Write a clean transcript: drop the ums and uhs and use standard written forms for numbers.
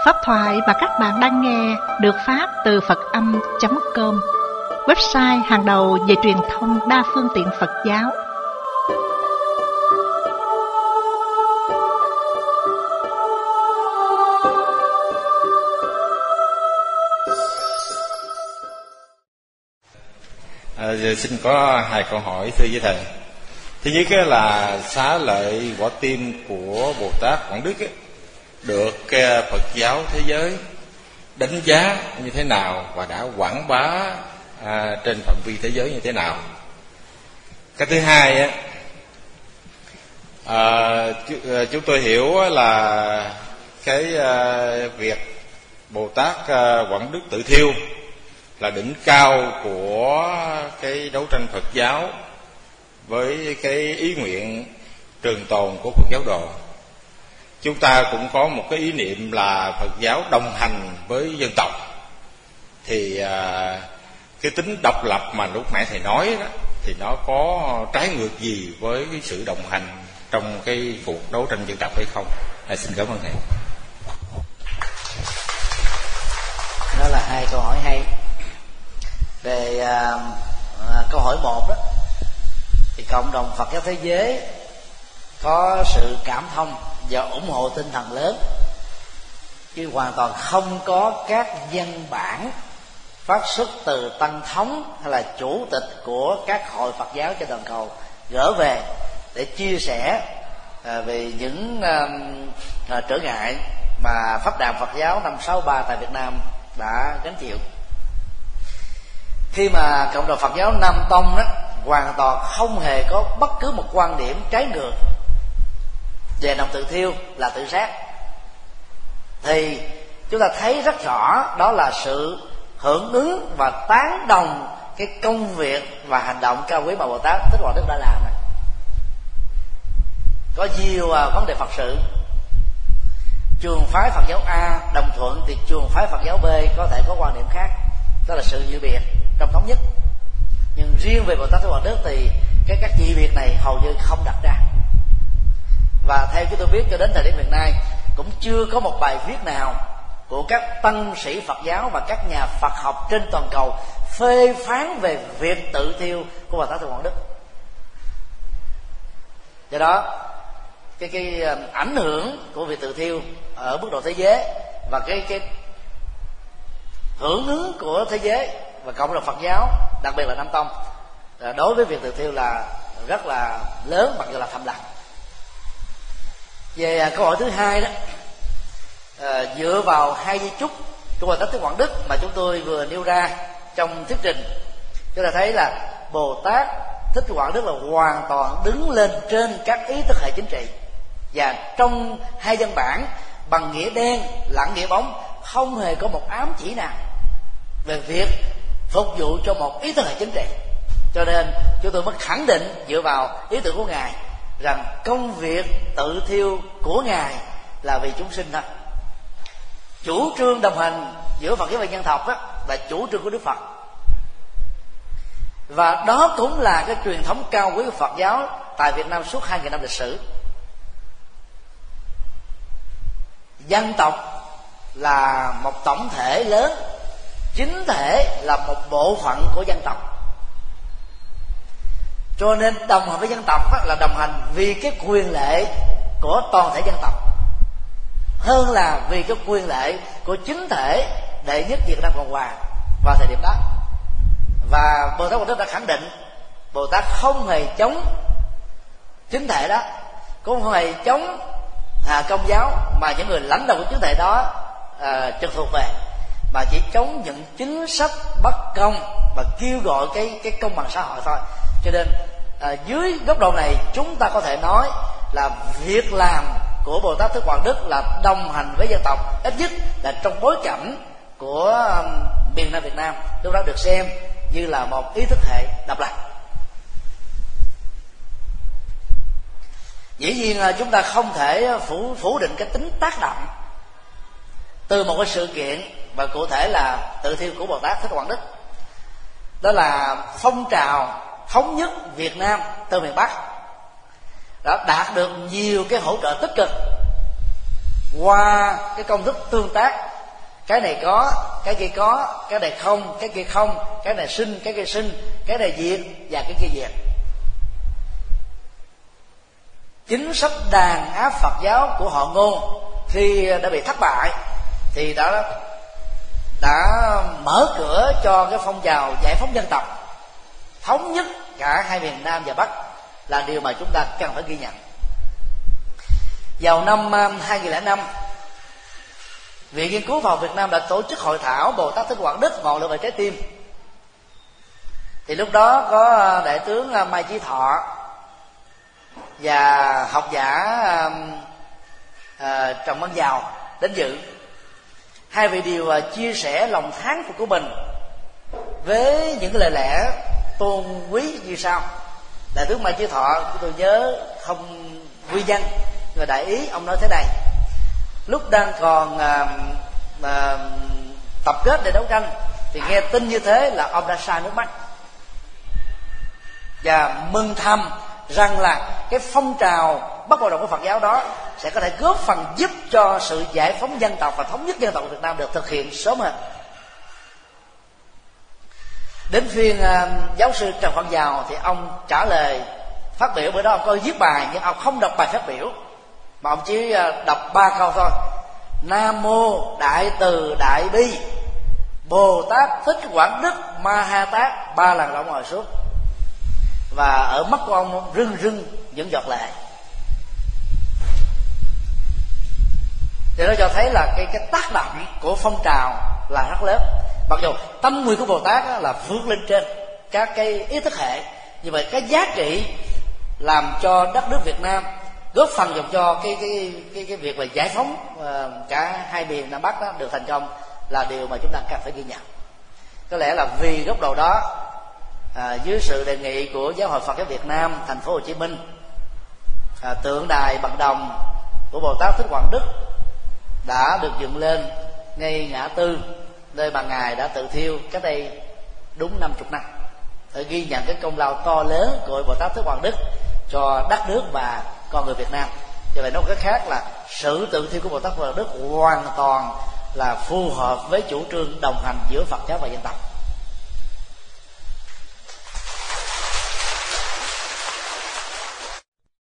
Pháp thoại mà các bạn đang nghe được phát từ Phật-âm.com, website hàng đầu về truyền thông đa phương tiện Phật giáo. Giờ xin có hai câu hỏi thưa với thầy. Thứ nhất là xá lợi quả tim của Bồ Tát Quảng Đức được Phật giáo thế giới đánh giá như thế nào và đã quảng bá trên phạm vi thế giới như thế nào? Cái thứ hai chúng tôi hiểu là cái việc Bồ Tát Quảng Đức tự thiêu là đỉnh cao của cái đấu tranh Phật giáo với cái ý nguyện trường tồn của Phật giáo đồ. Chúng ta cũng có một cái ý niệm là Phật giáo đồng hành với dân tộc. Thì cái tính độc lập mà lúc nãy thầy nói đó, thì nó có trái ngược gì với cái sự đồng hành trong cái cuộc đấu tranh dân tộc hay không? Xin cảm ơn thầy. Đó là hai câu hỏi hay. Về câu hỏi một đó, thì cộng đồng Phật giáo thế giới có sự cảm thông và ủng hộ tinh thần lớn, chứ hoàn toàn không có các văn bản phát xuất từ tăng thống hay là chủ tịch của các hội Phật giáo trên toàn cầu gửi về để chia sẻ về những trở ngại mà Pháp đàn Phật giáo năm 63 tại Việt Nam đã gánh chịu. Khi mà cộng đồng Phật giáo Nam Tông đó hoàn toàn không hề có bất cứ một quan điểm trái ngược về lòng tự thiêu là tự sát, thì chúng ta thấy rất rõ đó là sự hưởng ứng và tán đồng cái công việc và hành động cao quý mà Bồ Tát Thích Quảng Đức đã làm. Có nhiều vấn đề Phật sự, trường phái Phật giáo A đồng thuận thì trường phái Phật giáo B có thể có quan điểm khác, đó là sự dị biệt trong thống nhất. Nhưng riêng về Bồ Tát Thích Quảng Đức thì các dị biệt này hầu như không đặt ra. Và theo chúng tôi biết cho đến thời điểm hiện nay cũng chưa có một bài viết nào của các tăng sĩ Phật giáo và các nhà Phật học trên toàn cầu phê phán về việc tự thiêu của Bồ Tát Thích Quảng Đức. Do đó cái ảnh hưởng của việc tự thiêu ở mức độ thế giới và cái hưởng ứng của thế giới và cộng đồng Phật giáo, đặc biệt là Nam Tông, đối với việc tự thiêu là rất là lớn, mặc dù là thầm lặng. Về câu hỏi thứ hai đó, dựa vào hai di chúc của Bồ Tát Thích Quảng Đức mà chúng tôi vừa nêu ra trong thuyết trình, chúng ta thấy là Bồ Tát Thích Quảng Đức là hoàn toàn đứng lên trên các ý thức hệ chính trị, và trong hai văn bản bằng nghĩa đen lẫn nghĩa bóng không hề có một ám chỉ nào về việc phục vụ cho một ý thức hệ chính trị. Cho nên chúng tôi mới khẳng định dựa vào ý tưởng của Ngài rằng công việc tự thiêu của Ngài là vì chúng sinh thôi. Chủ trương đồng hành giữa Phật giáo và nhân tộc đó là chủ trương của Đức Phật, và đó cũng là cái truyền thống cao quý của Phật giáo tại Việt Nam suốt 2.000 năm lịch sử. Dân tộc là một tổng thể lớn, chính thể là một bộ phận của dân tộc, cho nên đồng hành với dân tộc là đồng hành vì cái quyền lệ của toàn thể dân tộc hơn là vì cái quyền lệ của chính thể đệ nhất Việt Nam Cộng Hòa vào thời điểm đó. Và Bồ Tát Quảng Đức đã khẳng định Bồ Tát không hề chống chính thể đó, cũng không hề chống công giáo mà những người lãnh đạo của chính thể đó trực thuộc về, mà chỉ chống những chính sách bất công và kêu gọi cái công bằng xã hội thôi. Cho nên dưới góc độ này chúng ta có thể nói là việc làm của Bồ Tát Thích Quảng Đức là đồng hành với dân tộc, ít nhất là trong bối cảnh của miền Nam Việt Nam, lúc đó được xem như là một ý thức hệ độc lập. Dĩ nhiên là chúng ta không thể phủ định cái tính tác động từ một cái sự kiện, và cụ thể là tự thiêu của Bồ Tát Thích Quảng Đức. Đó là phong trào thống nhất Việt Nam từ miền Bắc đã đạt được nhiều cái hỗ trợ tích cực qua cái công thức tương tác, cái này có, cái kia có, cái này không, cái kia không, cái này sinh, cái kia sinh, cái này diệt và cái kia diệt. Chính sách đàn áp Phật giáo của họ Ngô khi đã bị thất bại thì đã mở cửa cho cái phong trào giải phóng dân tộc, thống nhất cả hai miền Nam và Bắc, là điều mà chúng ta cần phải ghi nhận. Vào năm 2005, Viện Nghiên cứu Khoa học Việt Nam đã tổ chức hội thảo Bồ Tát Thích Quảng Đức ngọn lửa về trái tim. Thì lúc đó có đại tướng Mai Chí Thọ và học giả Trần Văn Dào đến dự. Hai vị đều chia sẻ lòng thán phục của mình với những lời lẽ tôn quý như sau. Đại tướng Mai Chí Thọ, tôi nhớ không quy danh, nhưng mà đại ý ông nói thế này: lúc đang còn tập kết để đấu tranh thì nghe tin như thế là ông đã sa nước mắt, và mừng thầm rằng là cái phong trào bắt đầu của Phật giáo đó sẽ có thể góp phần giúp cho sự giải phóng dân tộc và thống nhất dân tộc của Việt Nam được thực hiện sớm hơn. Đến phiên giáo sư Trần Văn Dào thì ông trả lời phát biểu. Bữa đó ông có viết bài nhưng ông không đọc bài phát biểu, mà ông chỉ đọc 3 câu thôi: Nam mô Đại Từ Đại Bi Bồ Tát Thích Quảng Đức Ma Ha Tát, 3 lần là ông ngồi xuống, và ở mắt của ông rưng rưng những giọt lệ. Thì nó cho thấy là cái tác động của phong trào là rất lớn. Mặc dù tâm nguyện của Bồ Tát là vượt lên trên các cái ý thức hệ, nhưng mà cái giá trị làm cho đất nước Việt Nam góp phần dùm cho cái việc về giải phóng cả hai miền Nam Bắc đó được thành công là điều mà chúng ta cần phải ghi nhận. Có lẽ là vì góc độ đó, dưới sự đề nghị của Giáo hội Phật giáo Việt Nam thành phố Hồ Chí Minh, tượng đài bằng đồng của Bồ Tát Thích Quảng Đức đã được dựng lên ngay ngã tư nơi mà ngài đã tự thiêu cách đây đúng 50 năm, để ghi nhận cái công lao to lớn của Bồ Tát Thích Quảng Đức cho đất nước và con người Việt Nam. Cho vậy nói một cách khác là sự tự thiêu của Bồ Tát Thích Quảng Đức hoàn toàn là phù hợp với chủ trương đồng hành giữa Phật giáo và dân tộc.